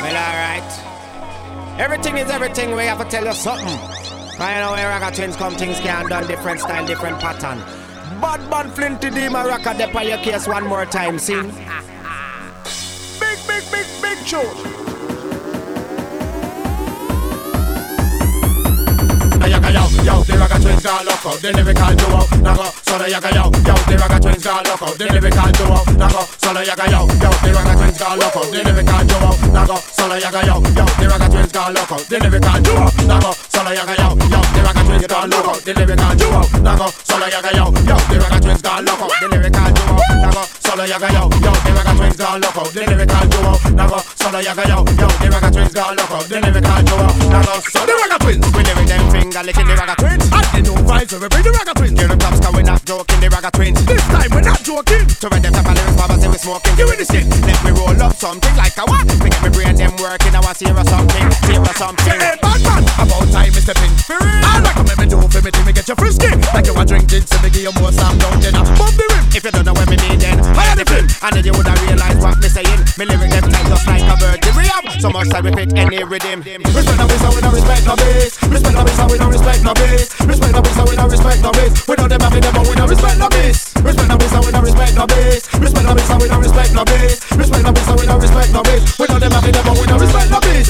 Well, alright. Everything is everything, we have to tell you something. I know where Ragga Twins come, things can done different style, different pattern. Bad man Flinty D, my rocker, dep on your case one more time, see? Big tune. Yo, the Ragga Twins got loco, the lyrical duo. Nago, solo yaga yo, the Ragga Twins got loco, the lyrical duo. Nago, solo yaga yo, the Ragga Twins got loco, the lyrical duo. Nago, solo yaga yo, the Ragga Twins got loco, the lyrical duo. Nago, solo yaga yo, the Ragga Twins got loco, the lyrical duo. Nago, solo yaga yo, the Ragga Twins got loco, the lyrical duo. Nago, solo yaga yo, the Ragga Twins got loco, the lyrical duo. Nago, solo yaga yo, the Ragga Twins got loco, the lyrical duo. Nago, solo the Ragga Twins, we live in them finger licking the Ragga Twins. And the new vibes, we bring the Ragga Twins. Hear the tops, cause we're not joking, the Ragga Twins. This time we're not joking. To read them top of lyrics, Baba say we smoking. Give me the shit. Let me roll up something like a what? We get me brain them working, I want to hear something. Hey, bad man, about time is stepping. I like what me do for me till me get you frisky. Like you a drinking, so me give you more Sam down then I bump the rim. If you don't know what me need then, hire the film. And then you woulda realize what me saying. Me lyric them tight just like a bird. We have so much time we fit any rhythm. Respect the bass, we don't respect the bass. Respect the bass, we don't respect the bass. Respect the bass, we don't respect the bass. We know them happy, but we don't respect the bass. Respect the bass, we don't respect the bass. Respect the bass, we don't respect the bass. Respect the bass, we don't respect the bass. We know them happy, but we don't respect the bass.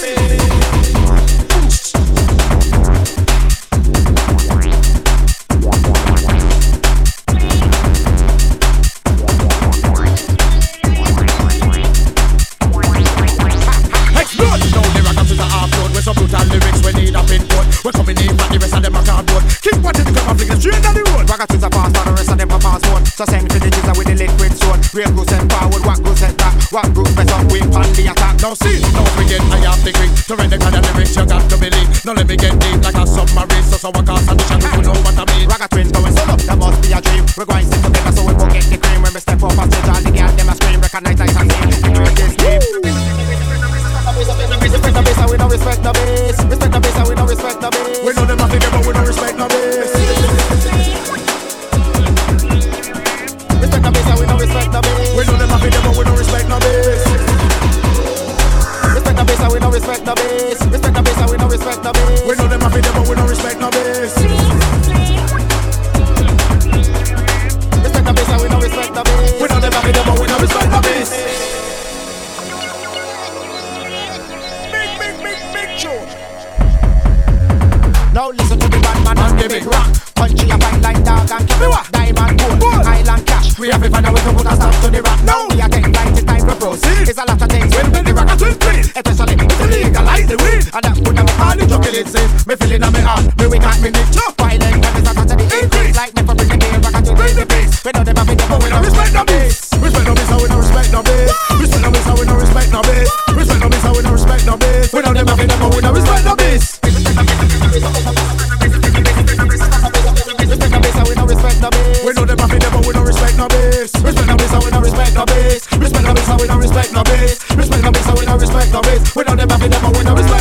Some brutal lyrics we need a pinpoint. We're coming in but the rest of them are cardboard. Keep watching the camera flick straight down the road. Ragga Twins are fast but the rest of them are fast one. So send for the teaser with the liquid sword. Real goose send forward, what goose send back. What goose best up with on the attack. Now see, now we get high off the creek. To read the kind of lyrics you got to believe. Now let me get deep like a submarine. So I cast and the shadow you know what I mean. Ragga Twins going solo, that must be a dream. We're going stick together so we won't get the cream. When we step up on stage all the girls them a scream. Recognize like a name. We know this name. Respect the bass, we don't respect the bass. Respect the bass, we don't respect the bass. We know them happy, but we don't respect the bass. Respect the bass, we don't respect the bass. We know them happy, but we don't respect the bass. Respect the bass, we don't respect the bass. Respect the bass, we don't respect the bass. We know them happy, but we don't respect the bass. Respect the bass, we don't respect the bass. We know them happy, but we don't respect the bass. Now listen to the bad man and the big rock. Country a fight like dog and keep it diamond gold, island cash. We have to find a way to put a stop to the rock. Now we are getting right, it's time to proceed. It's a lot of things when the Ragga Twins play. Especially if it's legalize the weed. And that's good, I'm all the jungle it says. Me feeling on me heart, me wing at me neck. Violent when it's a touch of the increase. Like me for bringing the Ragga Twins bring the bass. We know them have it, but we don't respect the bass. Respect the bass, we don't respect the bass. Respect the bass, we don't respect the bass. Respect the bass, we don't respect the bass. We know them have it, but we don't respect the bass. We know them happy, but we don't respect no bass. Respect the bass, we don't respect no bass. Respect the bass, we don't respect no bass. Respect the bass, we don't respect no bass. We know them happy, but we don't respect.